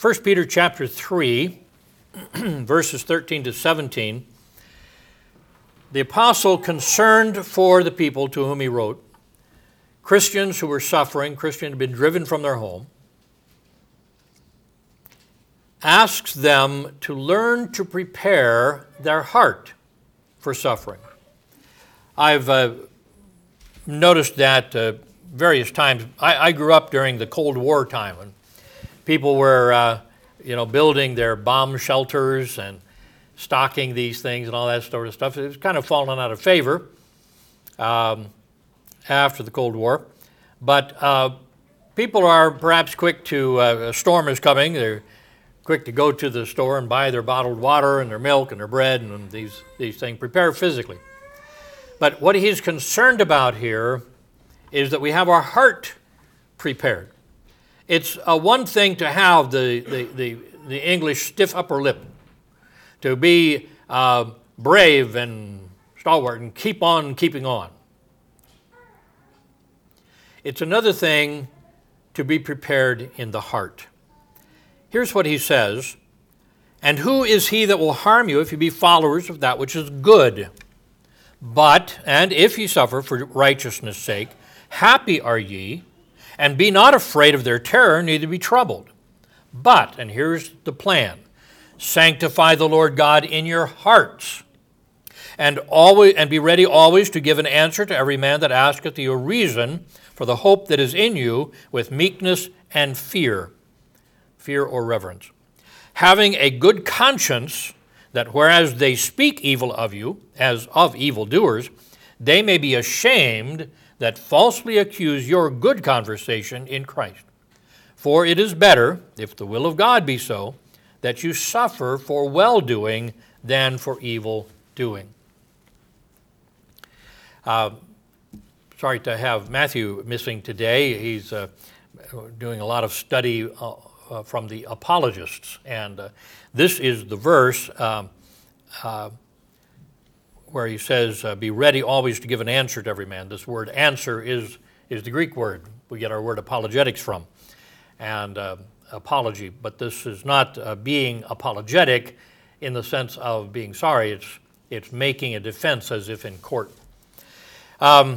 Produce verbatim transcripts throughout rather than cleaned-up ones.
First Peter chapter three, verses thirteen to seventeen, the apostle, concerned for the people to whom he wrote, Christians who were suffering, Christians who had been driven from their home, asks them to learn to prepare their heart for suffering. I've uh, noticed that uh, various times. I, I grew up during the Cold War time when people were, uh, you know, building their bomb shelters and stocking these things and all that sort of stuff. It was kind of fallen out of favor um, after the Cold War. But uh, people are perhaps quick to, uh, a storm is coming, they're quick to go to the store and buy their bottled water and their milk and their bread and these, these things, prepare physically. But what he's concerned about here is that we have our heart prepared. It's uh, one thing to have the, the, the, the English stiff upper lip, to be uh, brave and stalwart and keep on keeping on. It's another thing to be prepared in the heart. Here's what he says, and who is he that will harm you if you be followers of that which is good? But, and if ye suffer for righteousness' sake, happy are ye, and be not afraid of their terror, neither be troubled. But, and here's the plan, sanctify the Lord God in your hearts, and always and be ready always to give an answer to every man that asketh you a reason for the hope that is in you with meekness and fear, fear or reverence, having a good conscience, that whereas they speak evil of you, as of evildoers, they may be ashamed that falsely accuse your good conversation in Christ. For it is better, if the will of God be so, that you suffer for well-doing than for evil-doing. Uh, sorry to have Matthew missing today. He's uh, doing a lot of study uh, uh, from the apologists, and uh, this is the verse um, uh, where he says, uh, be ready always to give an answer to every man. This word answer is, is the Greek word we get our word apologetics from, and uh, apology. But this is not uh, being apologetic in the sense of being sorry. It's, it's making a defense as if in court. Um,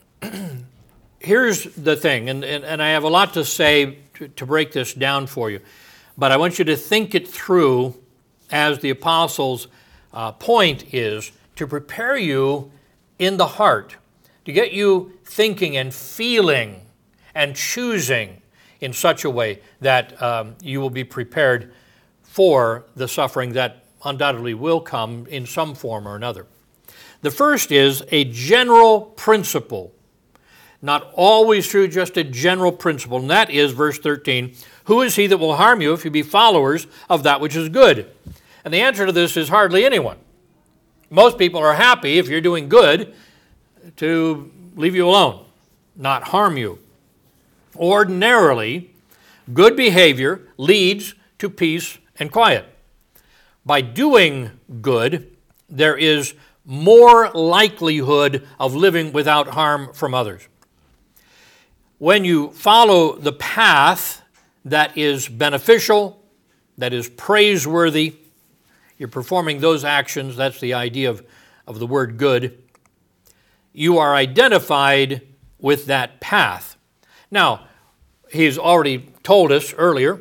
here's the thing, and, and, and I have a lot to say to, to break this down for you, but I want you to think it through as the apostle's uh, point is to prepare you in the heart, to get you thinking and feeling and choosing in such a way that um, you will be prepared for the suffering that undoubtedly will come in some form or another. The first is a general principle, not always true, just a general principle, and that is verse thirteen, who is he that will harm you if you be followers of that which is good? And the answer to this is hardly anyone. Most people are happy if you're doing good to leave you alone, not harm you. Ordinarily, good behavior leads to peace and quiet. By doing good, there is more likelihood of living without harm from others. When you follow the path that is beneficial, that is praiseworthy, you're performing those actions, that's the idea of, of the word good, you are identified with that path. Now, he's already told us earlier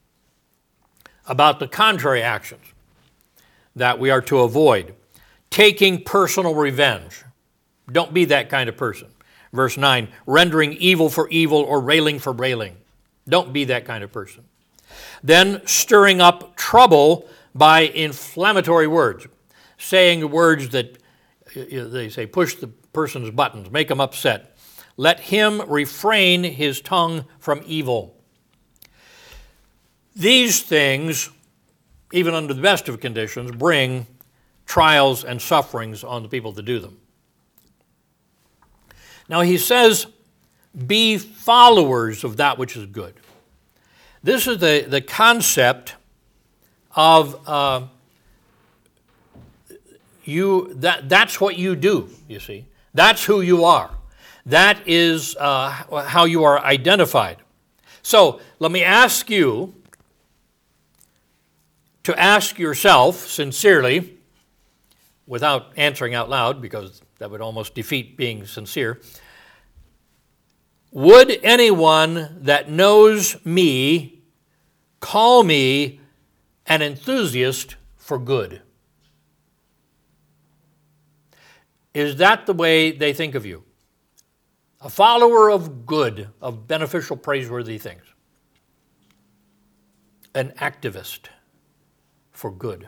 about the contrary actions that we are to avoid. Taking personal revenge. Don't be that kind of person. Verse nine, rendering evil for evil or railing for railing. Don't be that kind of person. Then stirring up trouble by inflammatory words, saying words that, they say, push the person's buttons, make them upset. Let him refrain his tongue from evil. These things, even under the best of conditions, bring trials and sufferings on the people that do them. Now he says, be followers of that which is good. This is the, the concept of uh, you, that, that's what you do, you see. That's who you are. That is uh, how you are identified. So let me ask you, to ask yourself sincerely, without answering out loud, because that would almost defeat being sincere, would anyone that knows me call me an enthusiast for good? Is that the way they think of you? A follower of good, of beneficial, praiseworthy things. An activist for good.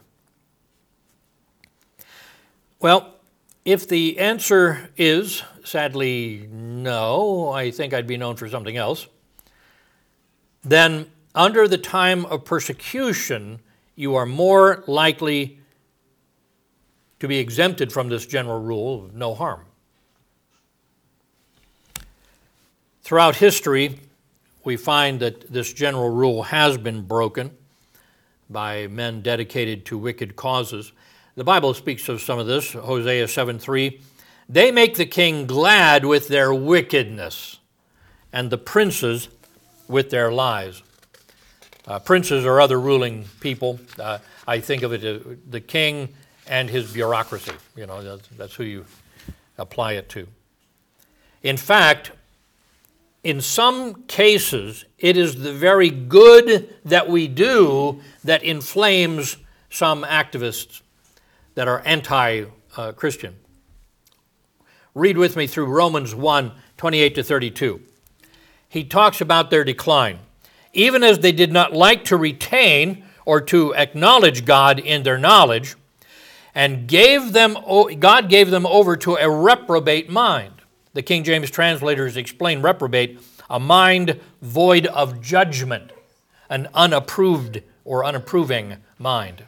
Well, if the answer is, sadly, no, I think I'd be known for something else, then under the time of persecution, you are more likely to be exempted from this general rule of no harm. Throughout history, we find that this general rule has been broken by men dedicated to wicked causes. The Bible speaks of some of this, Hosea seven three. They make the king glad with their wickedness, and the princes with their lies. Uh, princes or other ruling people, uh, I think of it as the king and his bureaucracy. You know, that's, that's who you apply it to. In fact, in some cases, it is the very good that we do that inflames some activists that are anti-Christian. Read with me through Romans one, twenty-eight to thirty-two. He talks about their decline. Even as they did not like to retain or to acknowledge God in their knowledge, and gave them, God gave them over to a reprobate mind. The King James translators explain reprobate, a mind void of judgment, an unapproved or unapproving mind.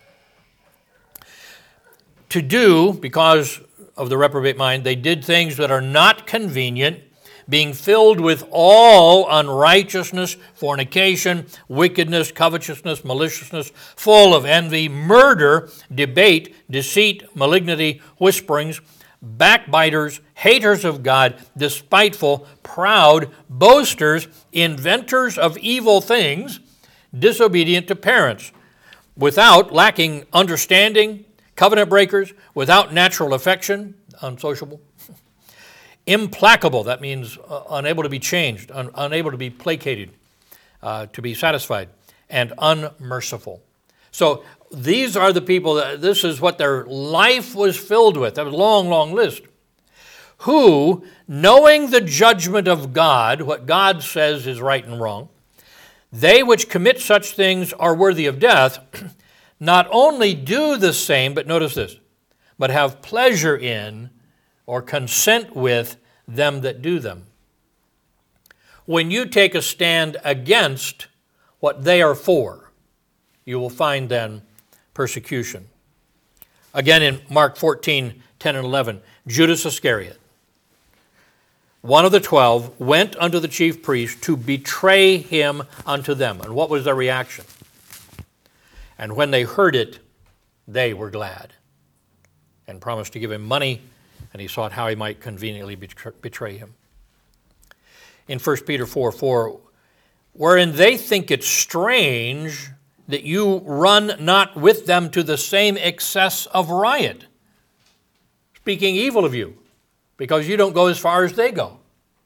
To do, because of the reprobate mind, they did things that are not convenient, being filled with all unrighteousness, fornication, wickedness, covetousness, maliciousness, full of envy, murder, debate, deceit, malignity, whisperings, backbiters, haters of God, despiteful, proud, boasters, inventors of evil things, disobedient to parents, without, lacking understanding, covenant breakers, without natural affection, unsociable, implacable, that means uh, unable to be changed, un- unable to be placated, uh, to be satisfied, and unmerciful. So these are the people, that, this is what their life was filled with. That was a long, long list. Who, knowing the judgment of God, what God says is right and wrong, they which commit such things are worthy of death, not only do the same, but notice this, but have pleasure in or consent with them that do them. When you take a stand against what they are for, you will find then persecution. Again in Mark fourteen, ten and eleven, Judas Iscariot, one of the twelve, went unto the chief priests to betray him unto them. And what was their reaction? And when they heard it, they were glad and promised to give him money, and he sought how he might conveniently betray him. In First Peter four four, wherein they think it strange that you run not with them to the same excess of riot, speaking evil of you, because you don't go as far as they go.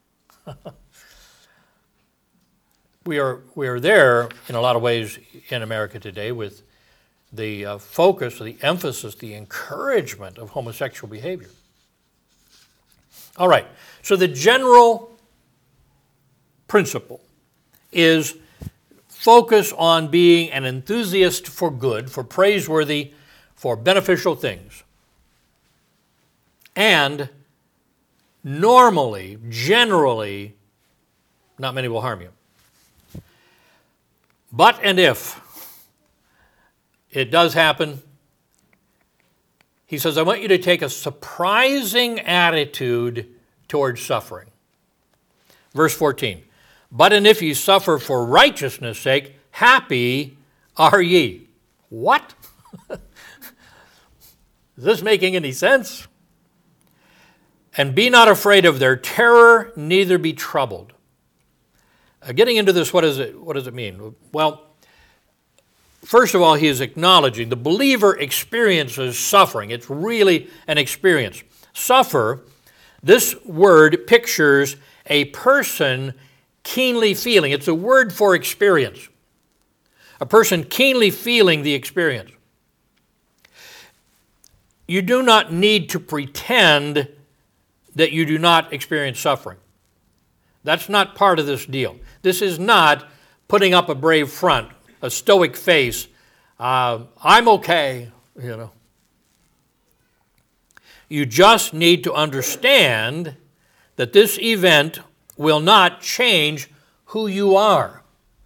we are we are there in a lot of ways in America today with the uh, focus, the emphasis, the encouragement of homosexual behavior. All right, so the general principle is focus on being an enthusiast for good, for praiseworthy, for beneficial things. And normally, generally, not many will harm you. But and if it does happen, he says, I want you to take a surprising attitude towards suffering. Verse fourteen, but and if ye suffer for righteousness' sake, happy are ye. What? Is this making any sense? And be not afraid of their terror, neither be troubled. Uh, getting into this, what, is it, what does it mean? Well, first of all, he is acknowledging the believer experiences suffering. It's really an experience. Suffer, this word pictures a person keenly feeling. It's a word for experience. A person keenly feeling the experience. You do not need to pretend that you do not experience suffering. That's not part of this deal. This is not putting up a brave front, a stoic face. Uh, I'm okay, you know. You just need to understand that this event will not change who you are.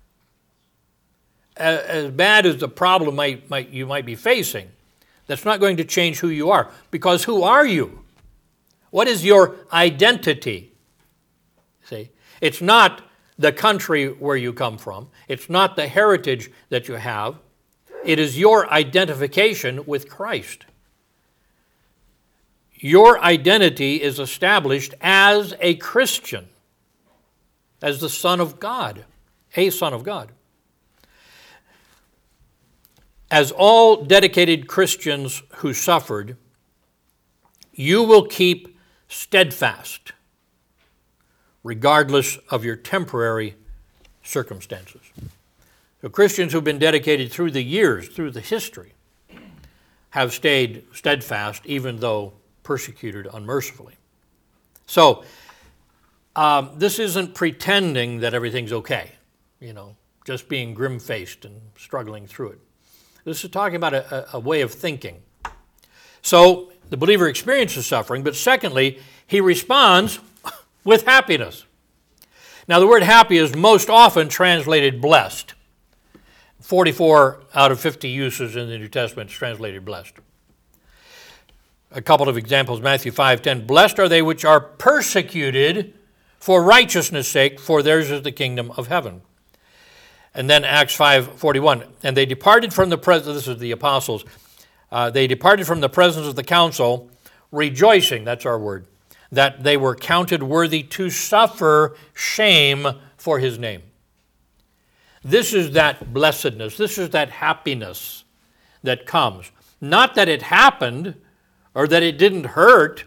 As bad as the problem might, might, you might be facing, that's not going to change who you are. Because who are you? What is your identity? See, it's not the country where you come from. It's not the heritage that you have. It is your identification with Christ. Your identity is established as a Christian, as the Son of God, a Son of God. As all dedicated Christians who suffered, you will keep steadfast, regardless of your temporary circumstances. So Christians who've been dedicated through the years, through the history, have stayed steadfast even though persecuted unmercifully. So um, this isn't pretending that everything's okay, you know, just being grim-faced and struggling through it. This is talking about a, a way of thinking. So the believer experiences suffering, but secondly, he responds with happiness. Now, the word happy is most often translated blessed. forty-four out of fifty uses in the New Testament is translated blessed. A couple of examples, Matthew five ten, blessed are they which are persecuted for righteousness' sake, for theirs is the kingdom of heaven. And then Acts five forty-one, and they departed from the presence, this is the apostles, uh, they departed from the presence of the council, rejoicing, that's our word, that they were counted worthy to suffer shame for his name. This is that blessedness, this is that happiness that comes. Not that it happened or that it didn't hurt,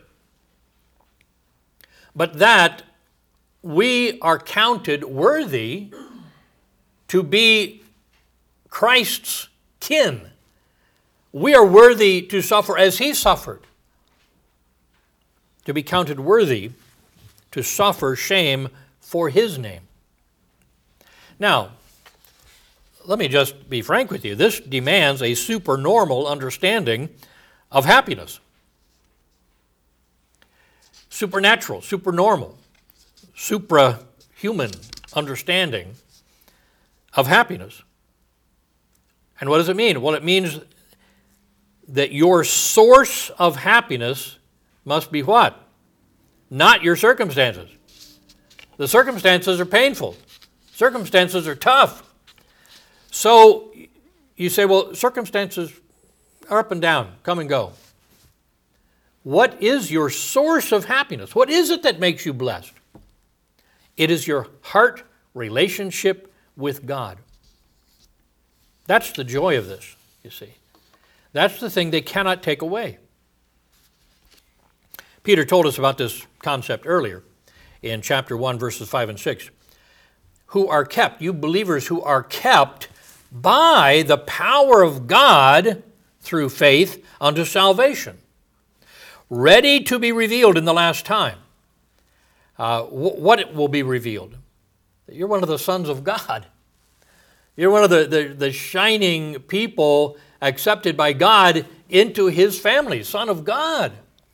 but that we are counted worthy to be Christ's kin. We are worthy to suffer as he suffered. To be counted worthy to suffer shame for his name. Now, let me just be frank with you. This demands a supernormal understanding of happiness. Supernatural, supernormal, suprahuman understanding of happiness. And what does it mean? Well, it means that your source of happiness must be what? Not your circumstances. The circumstances are painful. Circumstances are tough. So you say, well, circumstances are up and down, come and go. What is your source of happiness? What is it that makes you blessed? It is your heart relationship with God. That's the joy of this, you see. That's the thing they cannot take away. Peter told us about this concept earlier in chapter one, verses five and six. Who are kept, you believers who are kept by the power of God through faith unto salvation, ready to be revealed in the last time. Uh, what will be revealed? You're one of the sons of God. You're one of the, the, the shining people accepted by God into his family, son of God.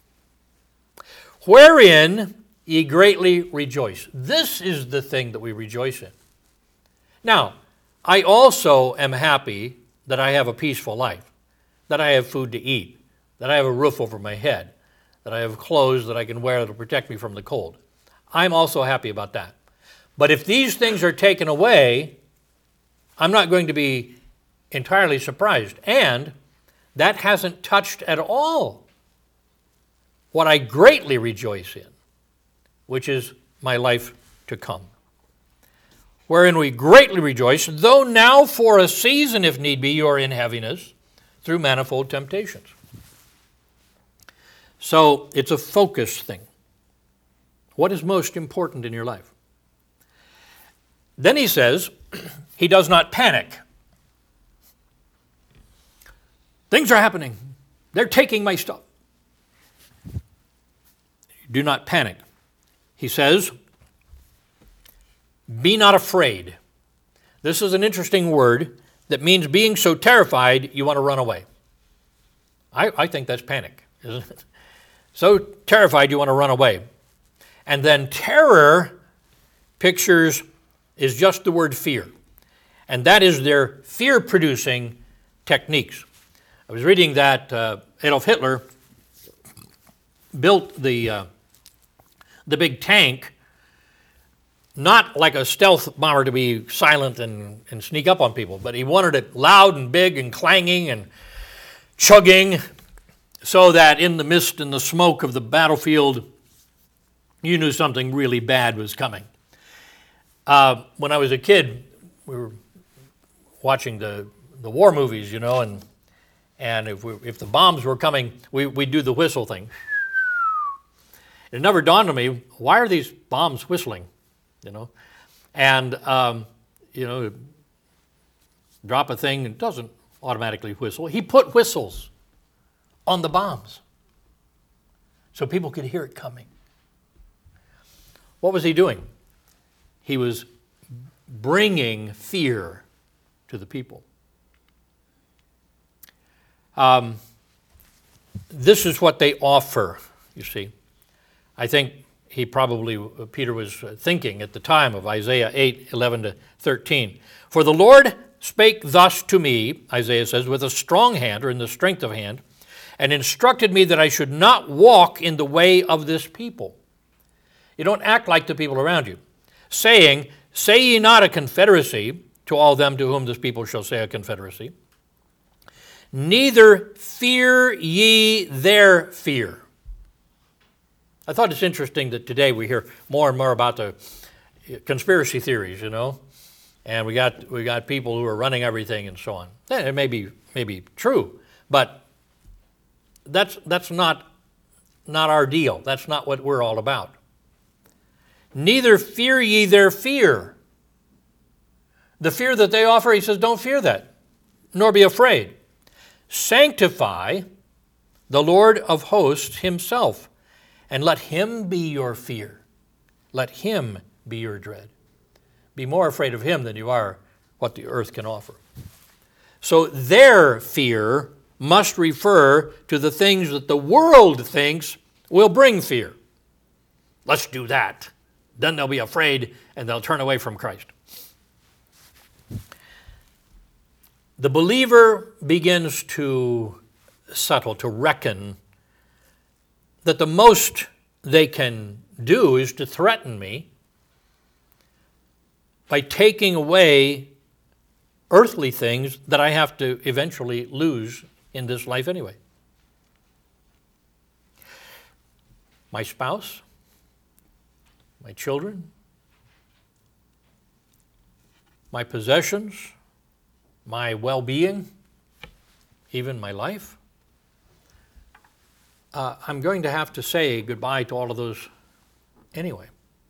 Wherein ye greatly rejoice. This is the thing that we rejoice in. Now, I also am happy that I have a peaceful life, that I have food to eat, that I have a roof over my head, that I have clothes that I can wear that will protect me from the cold. I'm also happy about that. But if these things are taken away, I'm not going to be entirely surprised. And that hasn't touched at all what I greatly rejoice in, which is my life to come. wherein we greatly rejoice, though now for a season, if need be, you are in heaviness through manifold temptations. So it's a focus thing. What is most important in your life? Then he says, he does not panic. Things are happening. They're taking my stuff. Do not panic. He says, be not afraid. This is an interesting word that means being so terrified you want to run away. I, I think that's panic, isn't it? So terrified you want to run away. And then terror pictures is just the word fear. And that is their fear-producing techniques. I was reading that uh, Adolf Hitler built the, uh, the big tank not like a stealth bomber to be silent and, and sneak up on people, but he wanted it loud and big and clanging and chugging so that in the mist and the smoke of the battlefield, you knew something really bad was coming. Uh, when I was a kid, we were watching the, the war movies, you know, and and if we, if the bombs were coming, we, we'd do the whistle thing. It never dawned on me, why are these bombs whistling, you know? And, um, you know, drop a thing, it doesn't automatically whistle. He put whistles on the bombs so people could hear it coming. What was he doing? He was bringing fear to the people. Um, this is what they offer, you see. I think he probably, Peter was thinking at the time of Isaiah eight, eleven to thirteen. For the Lord spake thus to me, Isaiah says, with a strong hand, or in the strength of hand, and instructed me that I should not walk in the way of this people. You don't act like the people around you. Saying, say ye not a confederacy to all them to whom this people shall say a confederacy. Neither fear ye their fear. I thought it's interesting that today we hear more and more about the conspiracy theories, you know, and we got we got people who are running everything and so on. It may be, may be true, but that's that's not not our deal. That's not what we're all about. Neither fear ye their fear. The fear that they offer, he says, don't fear that, nor be afraid. Sanctify the Lord of hosts himself, and let him be your fear. Let him be your dread. Be more afraid of him than you are what the earth can offer. So their fear must refer to the things that the world thinks will bring fear. Let's do that. Then they'll be afraid and they'll turn away from Christ. The believer begins to settle, to reckon that the most they can do is to threaten me by taking away earthly things that I have to eventually lose in this life anyway. My spouse, my children, my possessions, my well-being, even my life. Uh, I'm going to have to say goodbye to all of those anyway.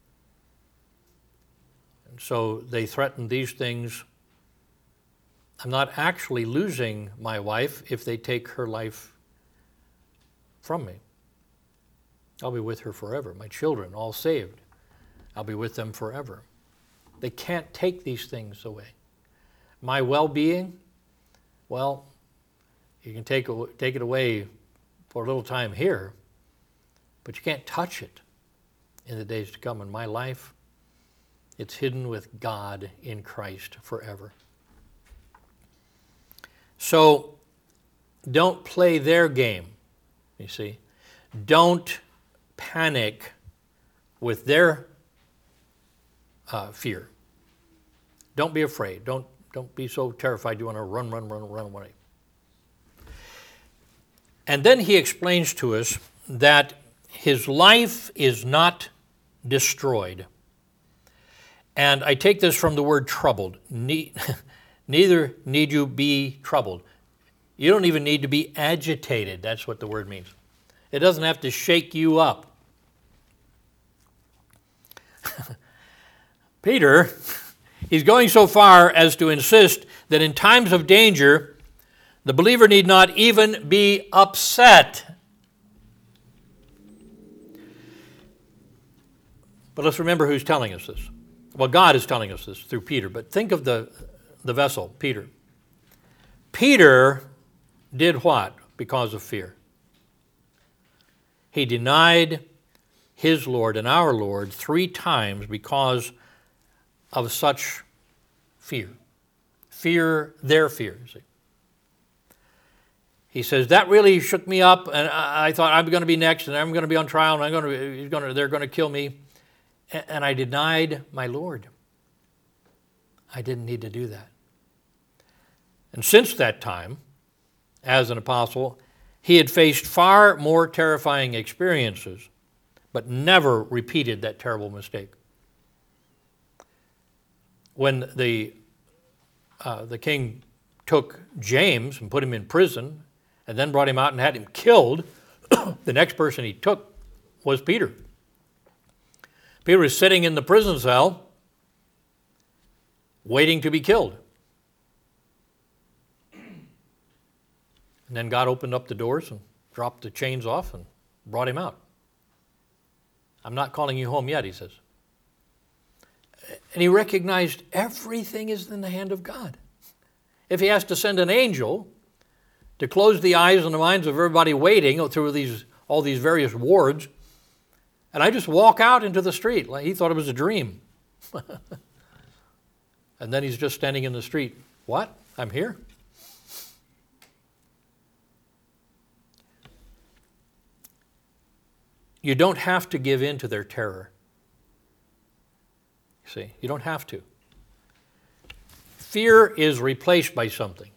And so they threaten these things. I'm not actually losing my wife if they take her life from me. I'll be with her forever. My children, all saved, I'll be with them forever. They can't take these things away. My well-being, well, you can take, take it away for a little time here, but you can't touch it in the days to come. In my life, it's hidden with God in Christ forever. So don't play their game, you see. Don't panic with their uh, fear. Don't be afraid. Don't, don't be so terrified you want to run, run, run, run away. And then he explains to us that his life is not destroyed. And I take this from the word troubled. Ne- Neither need you be troubled. You don't even need to be agitated. That's what the word means. It doesn't have to shake you up. Peter, he's going so far as to insist that in times of danger, the believer need not even be upset. But let's remember who's telling us this. Well, God is telling us this through Peter, but think of the, the vessel, Peter. Peter did what because of fear? He denied his Lord and our Lord three times because of such fear. Fear, their fear, you see. He says, that really shook me up, and I, I thought I'm going to be next, and I'm going to be on trial, and I'm going to, he's going to, they're going to kill me. And, and I denied my Lord. I didn't need to do that. And since that time, as an apostle, he had faced far more terrifying experiences, but never repeated that terrible mistake. When the, uh, the king took James and put him in prison and then brought him out and had him killed, the next person he took was Peter. Peter was sitting in the prison cell waiting to be killed. And then God opened up the doors and dropped the chains off and brought him out. I'm not calling you home yet, he says. And he recognized everything is in the hand of God. If he has to send an angel to close the eyes and the minds of everybody waiting through these all these various wards, and I just walk out into the street, like he thought it was a dream. And then he's just standing in the street. What? I'm here? You don't have to give in to their terror. See, you don't have to. Fear is replaced by something.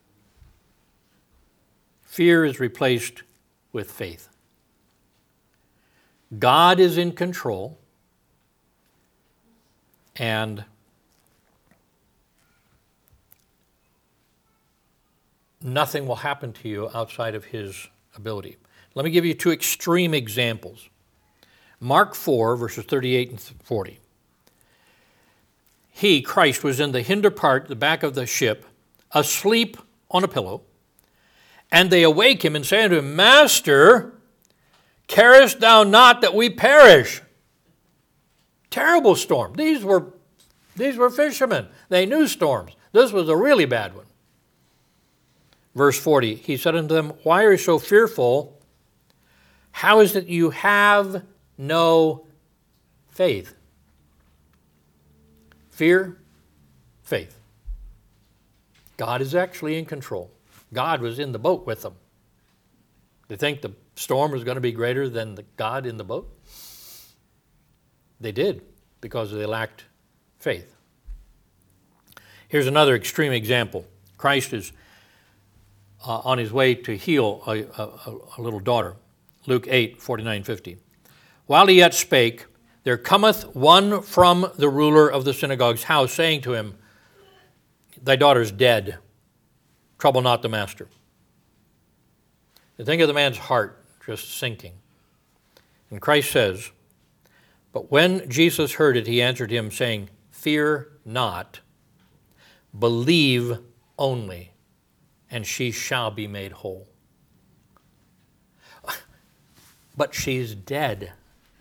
Fear is replaced with faith. God is in control, and nothing will happen to you outside of his ability. Let me give you two extreme examples. Mark four, verses thirty-eight and forty. He, Christ, was in the hinder part, the back of the ship, asleep on a pillow, and they awake him and say unto him, Master, carest thou not that we perish? Terrible storm. These were, these were fishermen. They knew storms. This was a really bad one. Verse forty, he said unto them, Why are you so fearful? How is it you have no faith? Fear, faith. God is actually in control. God was in the boat with them. They think the storm was going to be greater than the God in the boat? They did, because they lacked faith. Here's another extreme example. Christ is uh, on his way to heal a, a, a little daughter. Luke eight, forty-nine, fifty. While he yet spake, there cometh one from the ruler of the synagogue's house, saying to him, Thy daughter's dead. Trouble not the master. You think of the man's heart just sinking. And Christ says, But when Jesus heard it, he answered him, saying, Fear not, believe only, and she shall be made whole. But she's dead.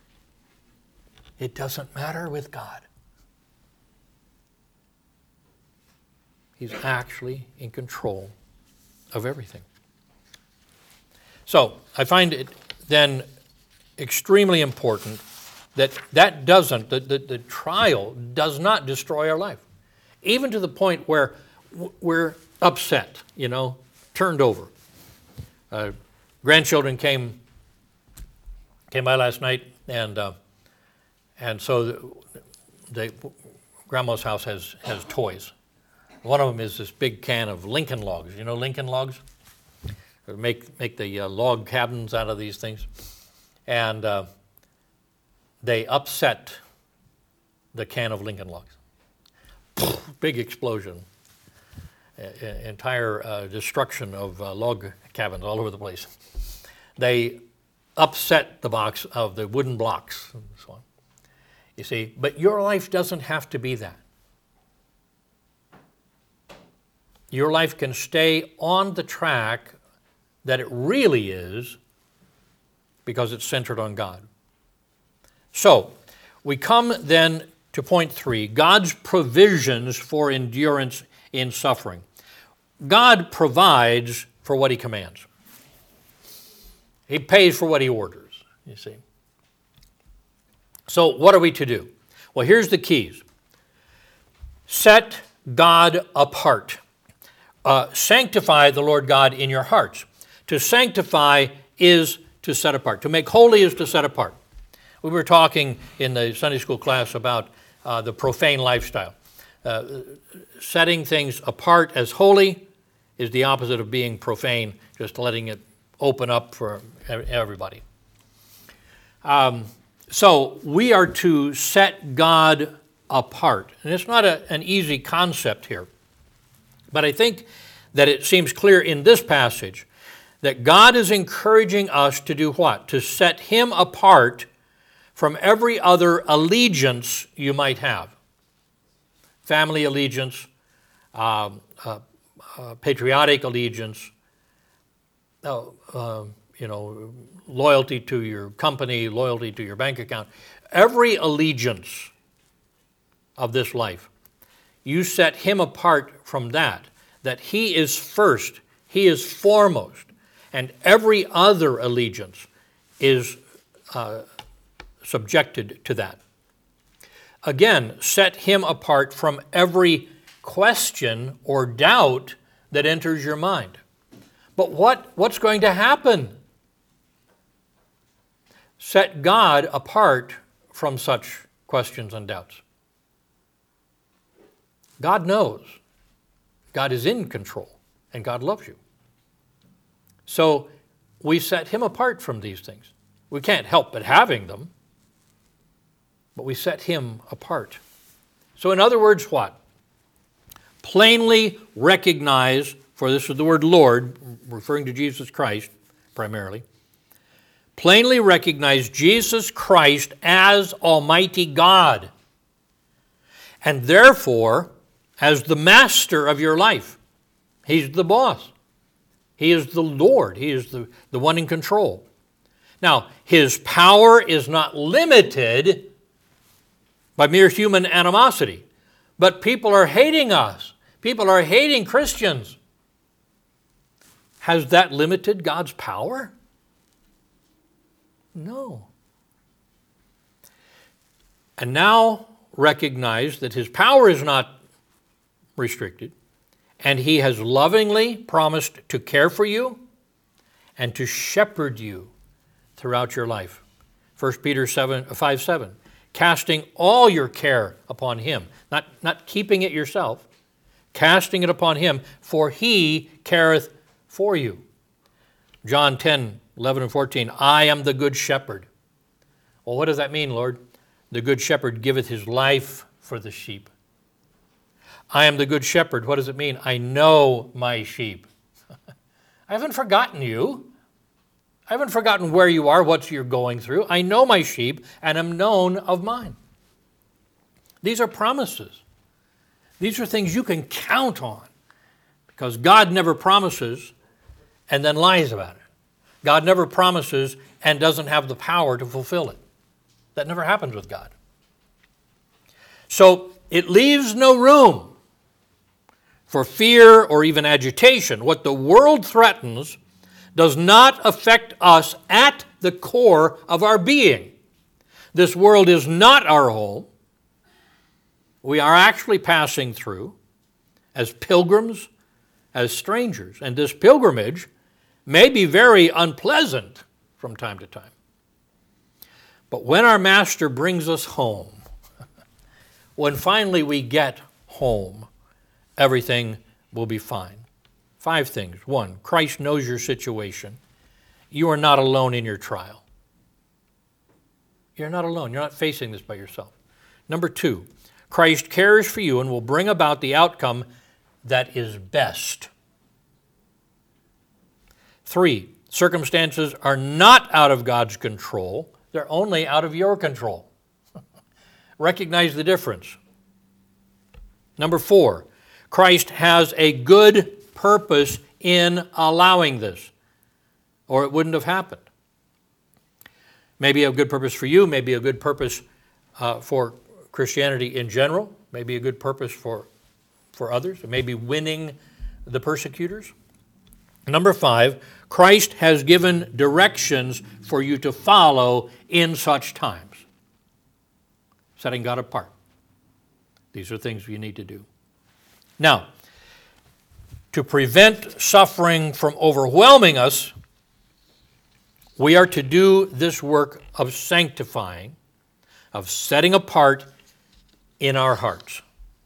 It doesn't matter with God. He's actually in control of everything. So I find it then extremely important that that doesn't, the, the, the trial does not destroy our life. Even to the point where we're upset, you know, turned over. Uh, grandchildren came came by last night, and uh, and so the, the grandma's house has has toys. One of them is this big can of Lincoln logs. You know Lincoln logs? They make make the uh, log cabins out of these things, and uh, they upset the can of Lincoln Logs. Big explosion. E- entire uh, destruction of uh, log cabins all over the place. They upset the box of the wooden blocks and so on. You see, but your life doesn't have to be that. Your life can stay on the track that it really is because it's centered on God. So, we come then to point three, God's provisions for endurance in suffering. God provides for what he commands. He pays for what he orders, you see. So what are we to do? Well, here's the keys. Set God apart. Uh, sanctify the Lord God in your hearts. To sanctify is to set apart. To make holy is to set apart. We were talking in the Sunday school class about uh, the profane lifestyle. Uh, setting things apart as holy is the opposite of being profane, just letting it open up for everybody. Um, so we are to set God apart. And it's not a, an easy concept here. But I think that it seems clear in this passage that God is encouraging us to do what? To set him apart from every other allegiance you might have. Family allegiance, uh, uh, uh, patriotic allegiance, uh, uh, you know, loyalty to your company, loyalty to your bank account. Every allegiance of this life, you set him apart from that, that he is first, he is foremost, and every other allegiance is uh, subjected to that. Again, set him apart from every question or doubt that enters your mind. But what, what's going to happen? Set God apart from such questions and doubts. God knows. God is in control, and God loves you. So we set him apart from these things. We can't help but having them, but we set him apart. So in other words, what? Plainly recognize, for this is the word Lord, referring to Jesus Christ primarily, plainly recognize Jesus Christ as Almighty God, and therefore as the master of your life. He's the boss. He is the Lord. He is the, the one in control. Now, his power is not limited by mere human animosity, but people are hating us. People are hating Christians. Has that limited God's power? No. And now recognize that his power is not restricted, and he has lovingly promised to care for you and to shepherd you throughout your life. First Peter five seven, casting all your care upon him, not, not keeping it yourself, casting it upon him, for he careth for you. John ten eleven and fourteen, I am the good shepherd. Well, what does that mean, Lord? The good shepherd giveth his life for the sheep. I am the good shepherd. What does it mean? I know my sheep. I haven't forgotten you. I haven't forgotten where you are, what you're going through. I know my sheep and am known of mine. These are promises. These are things you can count on because God never promises and then lies about it. God never promises and doesn't have the power to fulfill it. That never happens with God. So it leaves no room for fear or even agitation. What the world threatens does not affect us at the core of our being. This world is not our home. We are actually passing through as pilgrims, as strangers. And this pilgrimage may be very unpleasant from time to time. But when our Master brings us home, when finally we get home, everything will be fine. Five things. One, Christ knows your situation. You are not alone in your trial. You're not alone. You're not facing this by yourself. Number two, Christ cares for you and will bring about the outcome that is best. Three, circumstances are not out of God's control. They're only out of your control. Recognize the difference. Number four, Christ has a good purpose in allowing this, or it wouldn't have happened. Maybe a good purpose for you, maybe a good purpose uh, for Christianity in general, maybe a good purpose for, for others, maybe winning the persecutors. Number five, Christ has given directions for you to follow in such times. Setting God apart. These are things you need to do. Now, to prevent suffering from overwhelming us, we are to do this work of sanctifying, of setting apart in our hearts.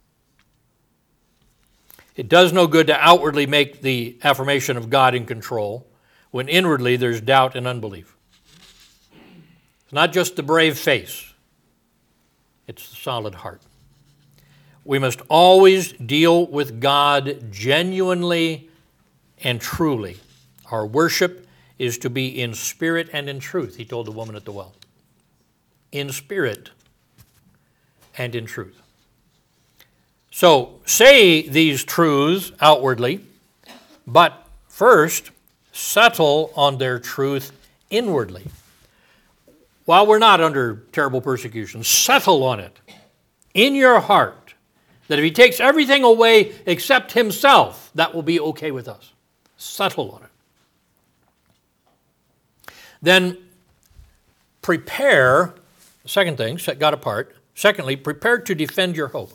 It does no good to outwardly make the affirmation of God in control when inwardly there's doubt and unbelief. It's not just the brave face, it's the solid heart. We must always deal with God genuinely and truly. Our worship is to be in spirit and in truth, he told the woman at the well. In spirit and in truth. So say these truths outwardly, but first settle on their truth inwardly. While we're not under terrible persecution, settle on it in your heart that if he takes everything away except himself, that will be okay with us. Settle on it. Then prepare, second thing, set God apart. Secondly, prepare to defend your hope.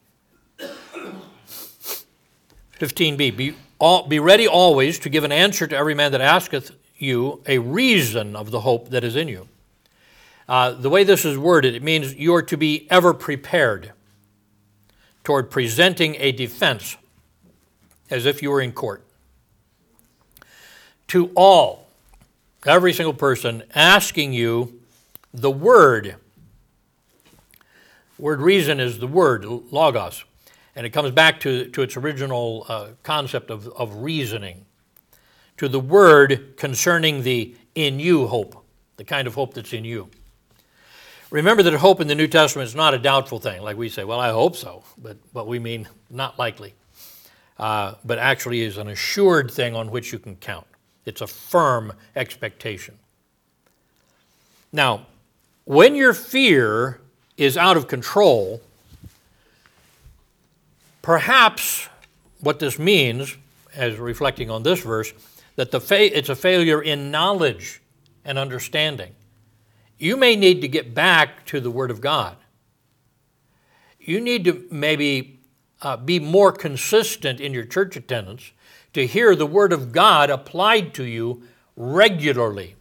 fifteen b, be, all, be ready always to give an answer to every man that asketh you a reason of the hope that is in you. Uh, the way this is worded, it means you are to be ever prepared toward presenting a defense as if you were in court. To all, every single person asking you the word. Word reason is the word, logos. And it comes back to, to its original uh, concept of, of reasoning. To the word concerning the in you hope, the kind of hope that's in you. Remember that hope in the New Testament is not a doubtful thing. Like we say, well, I hope so. But, but we mean not likely. Uh, but actually is an assured thing on which you can count. It's a firm expectation. Now, when your fear is out of control, perhaps what this means, as reflecting on this verse, that the fa- it's a failure in knowledge and understanding. You may need to get back to the Word of God. You need to maybe uh, be more consistent in your church attendance to hear the Word of God applied to you regularly.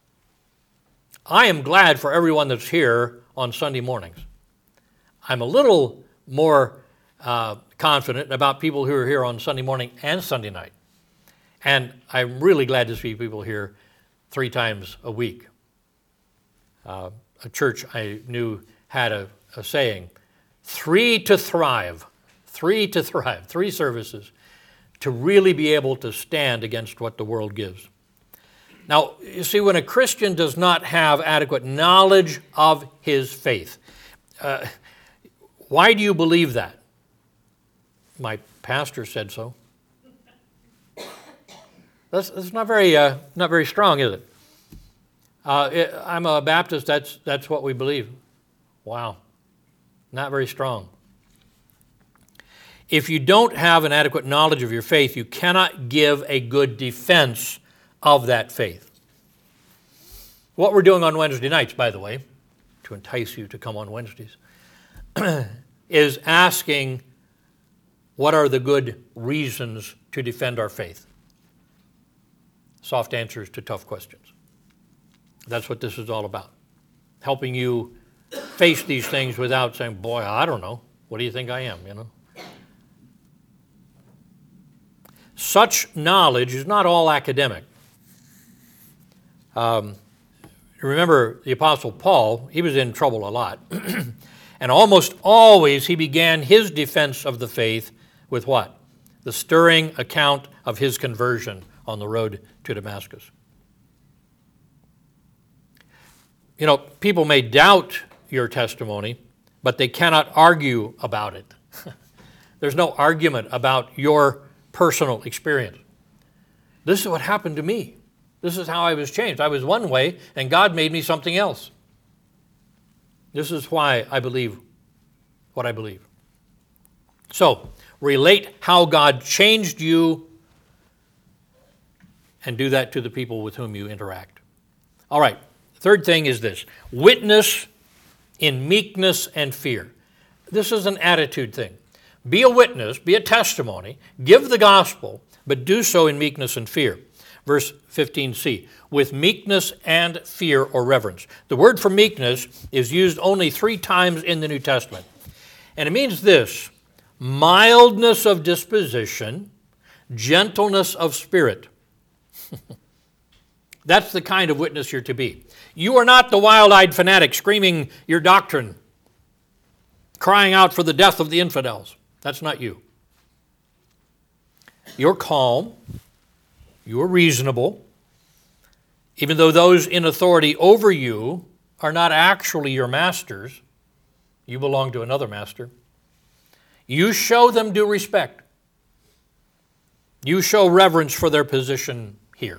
I am glad for everyone that's here on Sunday mornings. I'm a little more uh, confident about people who are here on Sunday morning and Sunday night. And I'm really glad to see people here three times a week. Uh, a church I knew had a, a saying, three to thrive, three to thrive, three services to really be able to stand against what the world gives. Now, you see, when a Christian does not have adequate knowledge of his faith, uh, why do you believe that? My pastor said so. That's, that's not very, uh, not very strong, is it? Uh, it? I'm a Baptist. That's that's what we believe. Wow, not very strong. If you don't have an adequate knowledge of your faith, you cannot give a good defense of that faith. What we're doing on Wednesday nights, by the way, to entice you to come on Wednesdays, is asking what are the good reasons to defend our faith? Soft answers to tough questions. That's what this is all about. Helping you face these things without saying, boy, I don't know. What do you think I am, you know? Such knowledge is not all academic. Um, remember the Apostle Paul, he was in trouble a lot. And almost always he began his defense of the faith with what? The stirring account of his conversion on the road to Damascus. You know, people may doubt your testimony, but they cannot argue about it. There's no argument about your personal experience. This is what happened to me. This is how I was changed. I was one way, and God made me something else. This is why I believe what I believe. So, relate how God changed you and do that to the people with whom you interact. All right, third thing is this. Witness in meekness and fear. This is an attitude thing. Be a witness, be a testimony, give the gospel, but do so in meekness and fear. Verse fifteen c, with meekness and fear or reverence. The word for meekness is used only three times in the New Testament. And it means this: mildness of disposition, gentleness of spirit. That's the kind of witness you're to be. You are not the wild-eyed fanatic screaming your doctrine, crying out for the death of the infidels. That's not you. You're calm. You're reasonable. Even though those in authority over you are not actually your masters, you belong to another master. You show them due respect. You show reverence for their position here.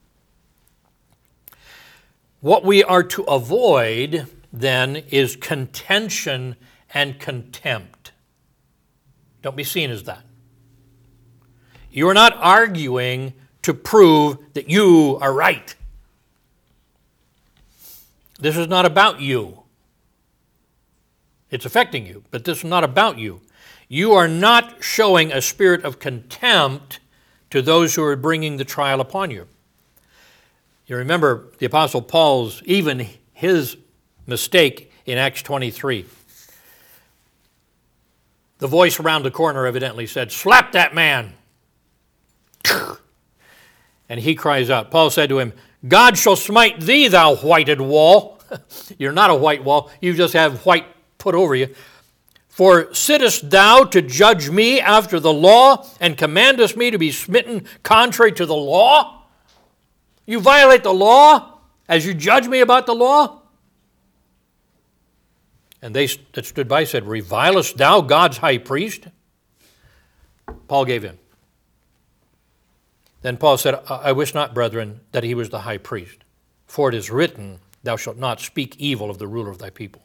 What we are to avoid, then, is contention and contempt. Don't be seen as that. You are not arguing to prove that you are right. This is not about you. It's affecting you, but this is not about you. You are not showing a spirit of contempt to those who are bringing the trial upon you. You remember the Apostle Paul's, even his mistake in Acts twenty-three. The voice around the corner evidently said, "Slap that man." And he cries out. Paul said to him, "God shall smite thee, thou whited wall." You're not a white wall. You just have white put over you. "For sittest thou to judge me after the law, and commandest me to be smitten contrary to the law?" You violate the law as you judge me about the law? And they that stood by said, "Revilest thou God's high priest?" Paul gave in. Then Paul said, "I wish not, brethren, that he was the high priest. For it is written, thou shalt not speak evil of the ruler of thy people."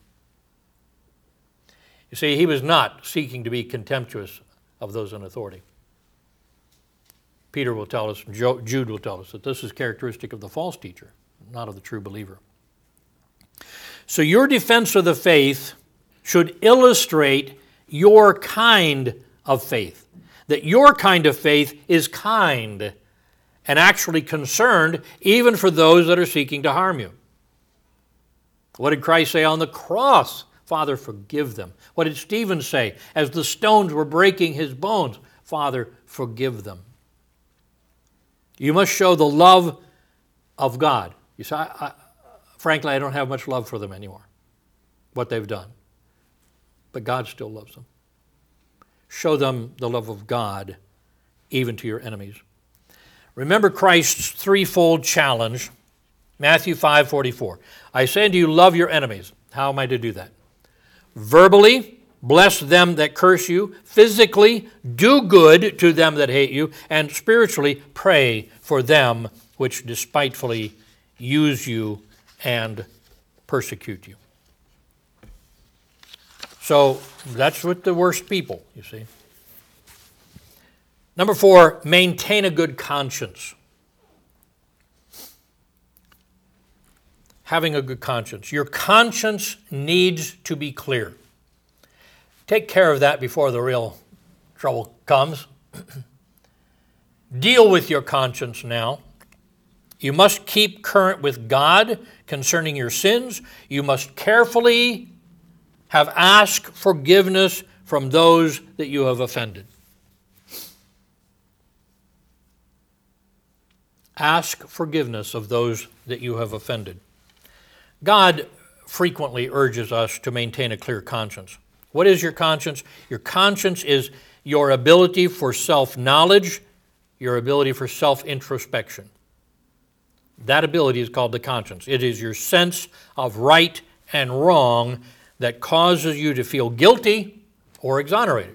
You see, he was not seeking to be contemptuous of those in authority. Peter will tell us, Jude will tell us, that this is characteristic of the false teacher, not of the true believer. So your defense of the faith should illustrate your kind of faith. That your kind of faith is kind and actually concerned even for those that are seeking to harm you. What did Christ say on the cross? "Father, forgive them." What did Stephen say as the stones were breaking his bones? "Father, forgive them." You must show the love of God. You say, I, I, frankly, I don't have much love for them anymore, what they've done. But God still loves them. Show them the love of God, even to your enemies. Remember Christ's threefold challenge, Matthew five forty-four. "I say unto you, love your enemies." How am I to do that? Verbally, bless them that curse you. Physically, do good to them that hate you. And spiritually, pray for them which despitefully use you and persecute you. So that's with the worst people, you see. Number four, maintain a good conscience. Having a good conscience. Your conscience needs to be clear. Take care of that before the real trouble comes. Deal with your conscience now. You must keep current with God concerning your sins. You must carefully have asked forgiveness from those that you have offended. Ask forgiveness of those that you have offended. God frequently urges us to maintain a clear conscience. What is your conscience? Your conscience is your ability for self-knowledge, your ability for self-introspection. That ability is called the conscience. It is your sense of right and wrong that causes you to feel guilty or exonerated.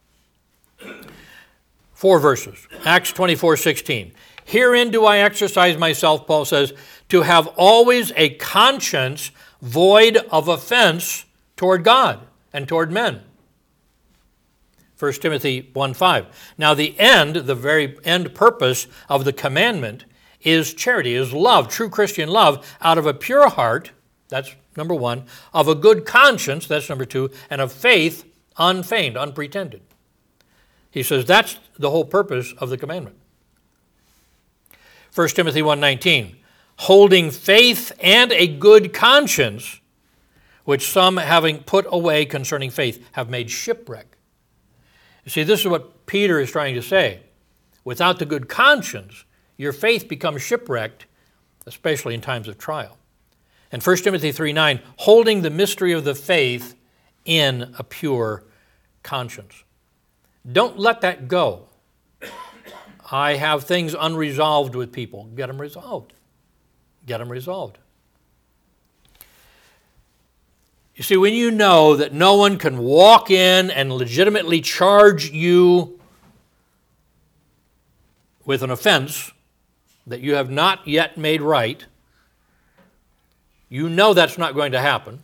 Four verses. Acts twenty-four sixteen. Herein do I exercise myself, Paul says, to have always a conscience void of offense toward God and toward men. First Timothy one five. Now the end, the very end purpose of the commandment is charity, is love, true Christian love, out of a pure heart, that's number one, of a good conscience, that's number two, and of faith unfeigned, unpretended. He says that's the whole purpose of the commandment. First Timothy one nineteen, holding faith and a good conscience, which some, having put away concerning faith, have made shipwreck. You see, this is what Peter is trying to say. Without the good conscience, your faith becomes shipwrecked, especially in times of trial. And First Timothy three nine, holding the mystery of the faith in a pure conscience. Don't let that go. I have things unresolved with people. Get them resolved. Get them resolved. You see, when you know that no one can walk in and legitimately charge you with an offense that you have not yet made right, you know that's not going to happen,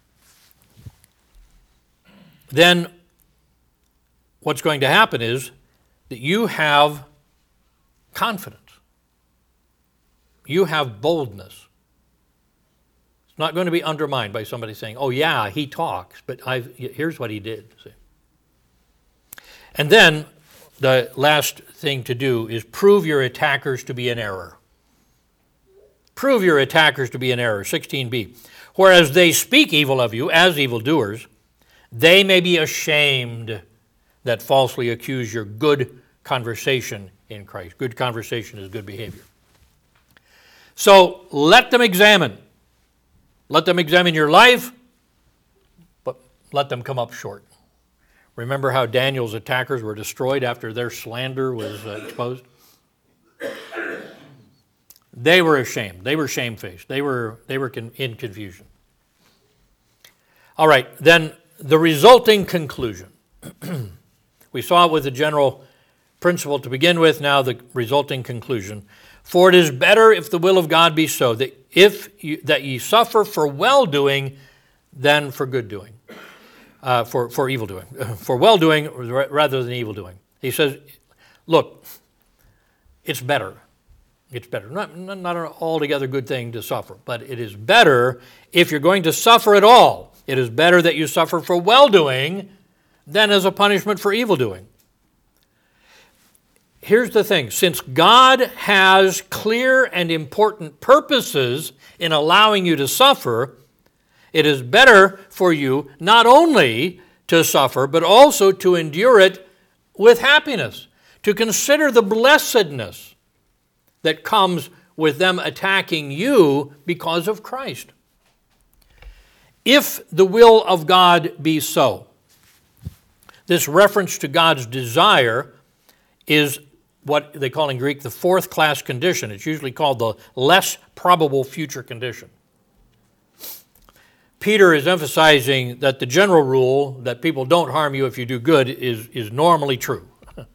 then what's going to happen is that you have confidence. You have boldness. It's not going to be undermined by somebody saying, oh yeah, he talks, but I've, here's what he did. See? And then the last thing to do is prove your attackers to be in error. Prove your attackers to be in error, sixteen b. Whereas they speak evil of you as evildoers, they may be ashamed that falsely accuse your good conversation in Christ. Good conversation is good behavior. So let them examine. Let them examine your life, but let them come up short. Remember how Daniel's attackers were destroyed after their slander was uh, exposed? They were ashamed. They were shamefaced. They were, they were con- in confusion. All right, then the resulting conclusion. We saw it with the general principle to begin with, now the resulting conclusion. For it is better, if the will of God be so, that if you, that ye suffer for well-doing than for good-doing, uh, for, for evil-doing, for well-doing rather than evil-doing. He says, look, it's better. It's better. Not, not an altogether good thing to suffer, but it is better if you're going to suffer at all. It is better that you suffer for well-doing than as a punishment for evil-doing. Here's the thing. Since God has clear and important purposes in allowing you to suffer, it is better for you not only to suffer, but also to endure it with happiness, to consider the blessedness that comes with them attacking you because of Christ. If the will of God be so, this reference to God's desire is what they call in Greek the fourth class condition. It's usually called the less probable future condition. Peter is emphasizing that the general rule that people don't harm you if you do good is, is normally true.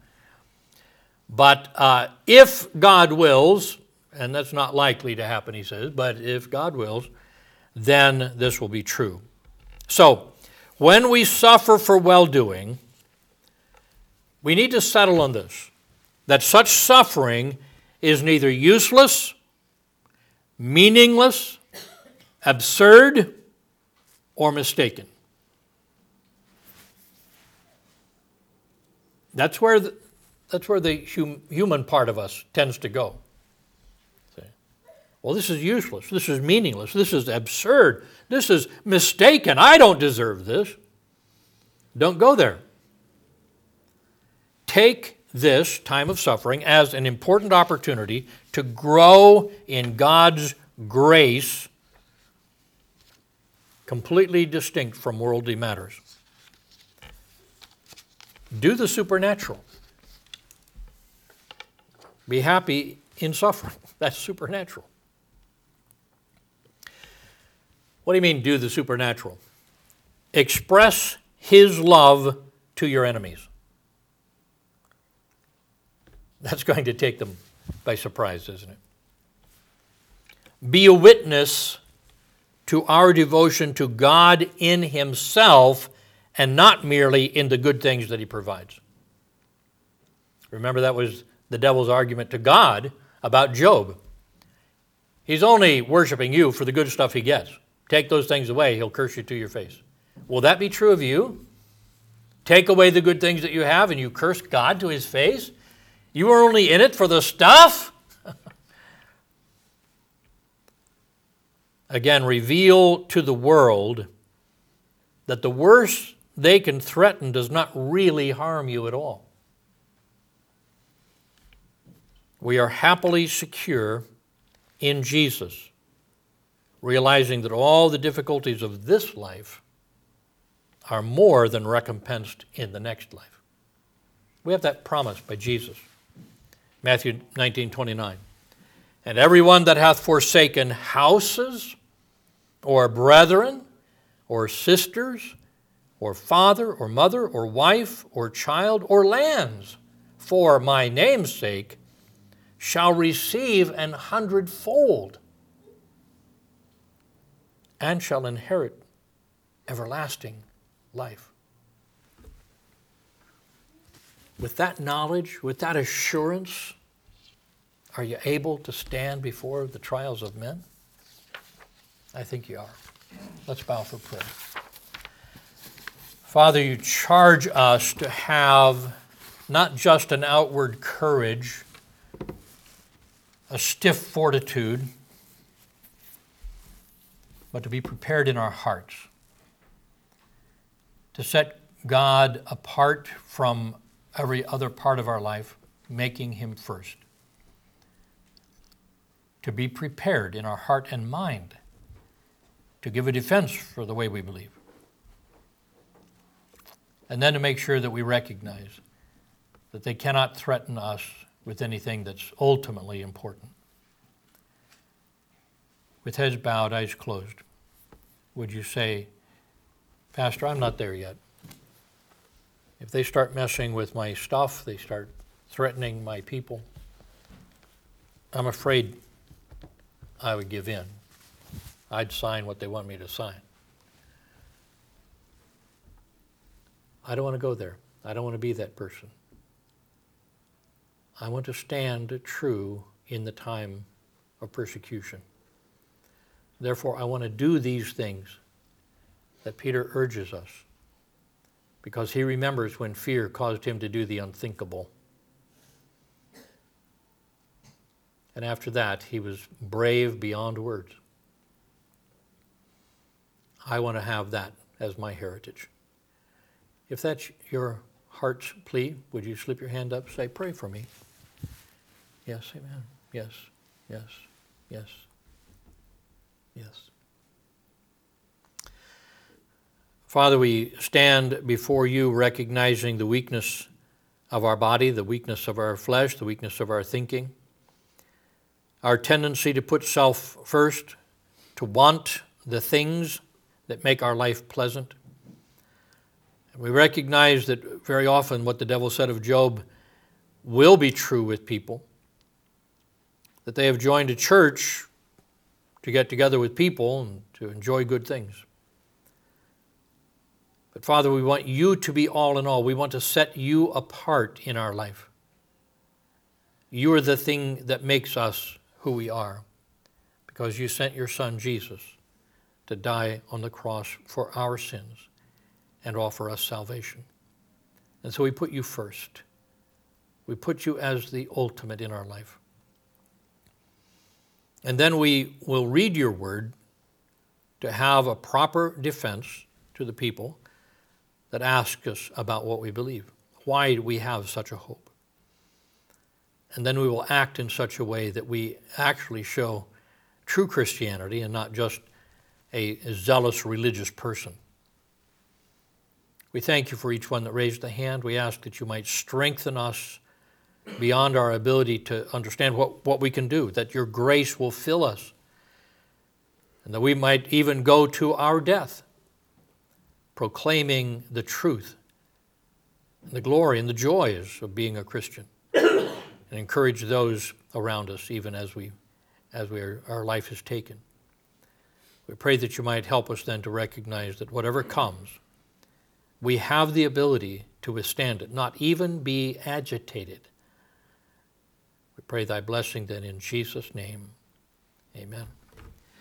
But uh, if God wills, and that's not likely to happen, he says, but if God wills, then this will be true. So, when we suffer for well-doing, we need to settle on this, that such suffering is neither useless, meaningless, absurd, or mistaken. That's where the, that's where the hum, human part of us tends to go. See? Well, this is useless. This is meaningless. This is absurd. This is mistaken. I don't deserve this. Don't go there. Take this time of suffering as an important opportunity to grow in God's grace completely distinct from worldly matters. Do the supernatural. Be happy in suffering. That's supernatural. What do you mean, do the supernatural? Express His love to your enemies. That's going to take them by surprise, isn't it? Be a witness to our devotion to God in Himself and not merely in the good things that He provides. Remember, that was the devil's argument to God about Job. He's only worshiping you for the good stuff he gets. Take those things away, he'll curse you to your face. Will that be true of you? Take away the good things that you have and you curse God to His face? You are only in it for the stuff? Again, reveal to the world that the worst they can threaten does not really harm you at all. We are happily secure in Jesus, realizing that all the difficulties of this life are more than recompensed in the next life. We have that promise by Jesus. Matthew nineteen twenty-nine. And everyone that hath forsaken houses, or brethren, or sisters, or father, or mother, or wife, or child, or lands, for my name's sake, shall receive an hundredfold, and shall inherit everlasting life. With that knowledge, with that assurance, are you able to stand before the trials of men? I think you are. Let's bow for prayer. Father, you charge us to have not just an outward courage, a stiff fortitude, but to be prepared in our hearts, to set God apart from every other part of our life, making Him first. To be prepared in our heart and mind to give a defense for the way we believe. And then to make sure that we recognize that they cannot threaten us with anything that's ultimately important. With heads bowed, eyes closed, would you say, Pastor, I'm not there yet. If they start messing with my stuff, they start threatening my people, I'm afraid I would give in. I'd sign what they want me to sign. I don't want to go there. I don't want to be that person. I want to stand true in the time of persecution. Therefore, I want to do these things that Peter urges us, because he remembers when fear caused him to do the unthinkable. And after that, he was brave beyond words. I want to have that as my heritage. If that's your heart's plea, would you slip your hand up, say, pray for me? Yes, amen. Yes, yes, yes, yes. Father, we stand before you recognizing the weakness of our body, the weakness of our flesh, the weakness of our thinking, our tendency to put self first, to want the things that make our life pleasant. And we recognize that very often what the devil said of Job will be true with people, that they have joined a church to get together with people and to enjoy good things. But Father, we want you to be all in all. We want to set you apart in our life. You are the thing that makes us who we are, because you sent your Son, Jesus, to die on the cross for our sins and offer us salvation. And so we put you first. We put you as the ultimate in our life. And then we will read your word to have a proper defense to the people that ask us about what we believe. Why do we have such a hope? And then we will act in such a way that we actually show true Christianity and not just a zealous religious person. We thank you for each one that raised a hand. We ask that you might strengthen us beyond our ability to understand what, what we can do, that your grace will fill us, and that we might even go to our death proclaiming the truth and the glory and the joys of being a Christian, and encourage those around us even as we as we are, our life is taken. We pray that you might help us then to recognize that whatever comes, we have the ability to withstand it, not even be agitated. We pray thy blessing then in Jesus' name. Amen.